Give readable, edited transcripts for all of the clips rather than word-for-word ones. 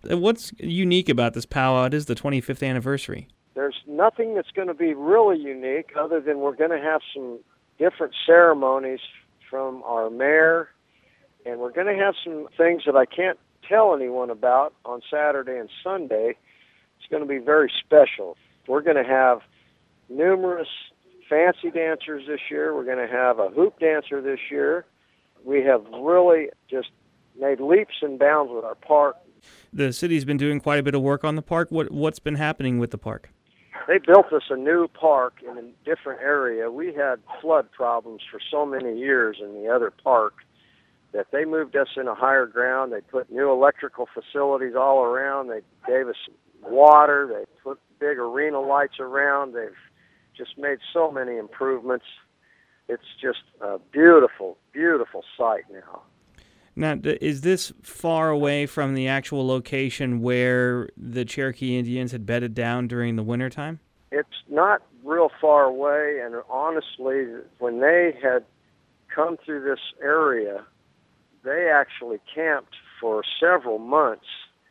What's unique about this powwow? It is the 25th anniversary. There's nothing that's going to be really unique other than we're going to have some different ceremonies from our mayor, and we're going to have some things that I can't tell anyone about on Saturday and Sunday. It's going to be very special. We're going to have numerous fancy dancers this year. We're going to have a hoop dancer this year. We have really just made leaps and bounds with our park. The city's been doing quite a bit of work on the park. What's been happening with the park? They built us a new park in a different area. We had flood problems for so many years in the other park that they moved us in a higher ground. They put new electrical facilities all around. They gave us water. They put big arena lights around. They've just made so many improvements. It's just a beautiful, beautiful sight now. Now, is this far away from the actual location where the Cherokee Indians had bedded down during the wintertime? It's not real far away, and honestly, when they had come through this area, they actually camped for several months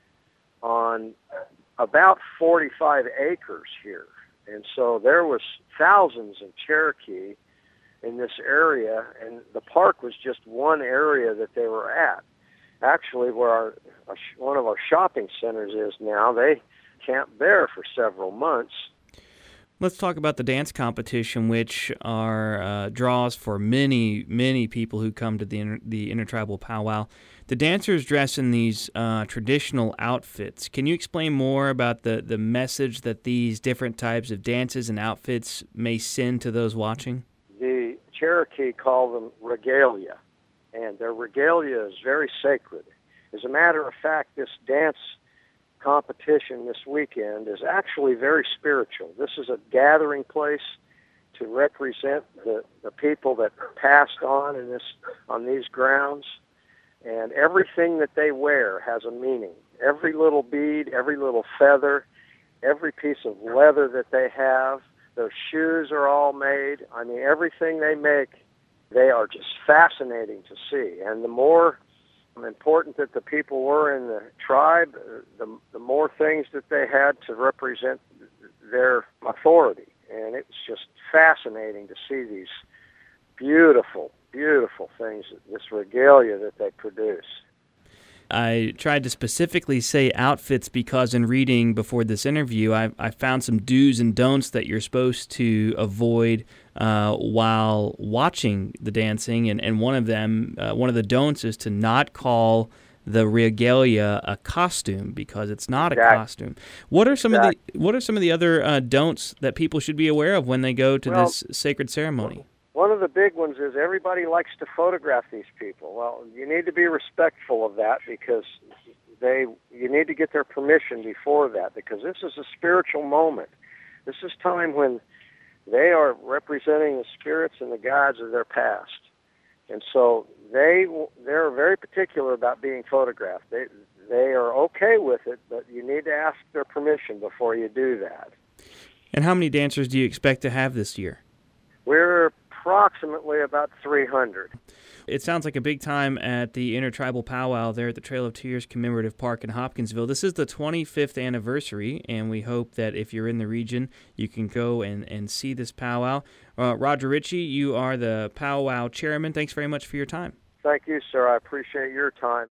on about 45 acres here. And so there was thousands of Cherokee in this area, and the park was just one area that they were at. Actually, where one of our shopping centers is now, they camped there for several months. Let's talk about the dance competition, which are draws for many, many people who come to the Intertribal Powwow. The dancers dress in these traditional outfits. Can you explain more about the message that these different types of dances and outfits may send to those watching? The Cherokee call them regalia, and their regalia is very sacred. As a matter of fact, this dance competition this weekend is actually very spiritual. This is a gathering place to represent the people that passed on on these grounds, and everything that they wear has a meaning. Every little bead, every little feather, every piece of leather that they have. Their shoes are all made. I mean, everything they make, they are just fascinating to see. And the more important that the people were in the tribe, the more things that they had to represent their authority. And it's just fascinating to see these beautiful, beautiful things, this regalia that they produce. I tried to specifically say outfits because in reading before this interview, I found some do's and don'ts that you're supposed to avoid while watching the dancing, and one of them, one of the don'ts, is to not call the regalia a costume because it's not a costume. What are some of the other don'ts that people should be aware of when they go to this sacred ceremony? One of the big ones is everybody likes to photograph these people. Well, you need to be respectful of that because you need to get their permission before that, because this is a spiritual moment. This is time when they are representing the spirits and the gods of their past. And so they're very particular about being photographed. They are okay with it, but you need to ask their permission before you do that. And how many dancers do you expect to have this year? We're approximately about 300. It sounds like a big time at the Intertribal Powwow there at the Trail of Tears Commemorative Park in Hopkinsville. This is the 25th anniversary, and we hope that if you're in the region, you can go and see this powwow. Roger Ritchie, you are the powwow chairman. Thanks very much for your time. Thank you, sir. I appreciate your time.